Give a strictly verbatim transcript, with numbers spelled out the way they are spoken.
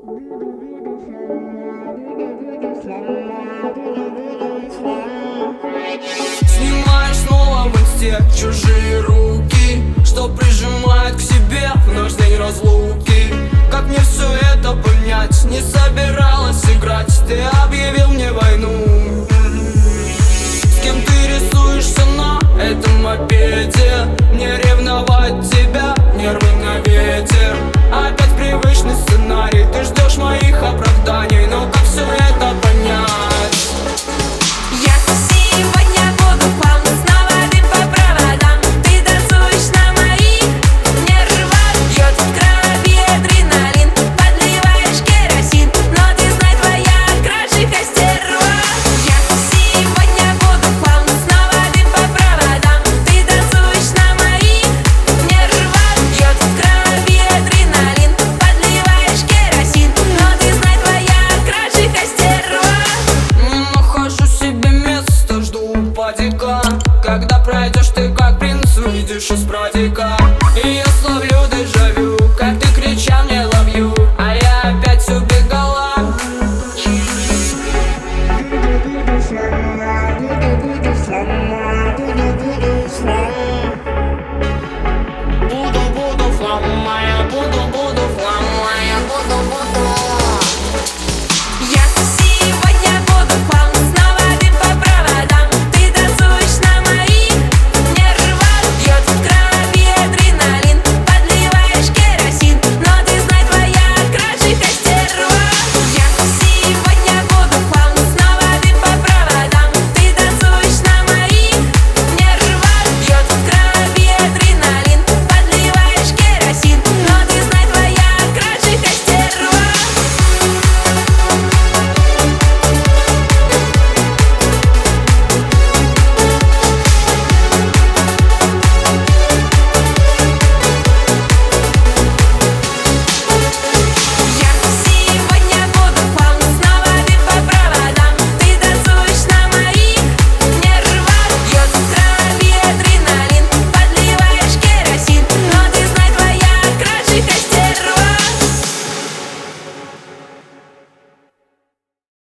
Снимаешь снова в инсте чужие руки, что прижимает к себе в наш день разлуки. Как мне все это понять? Не собиралась играть, ты объявил мне войну. С кем ты рисуешься на этом мопеде? Мне ревновать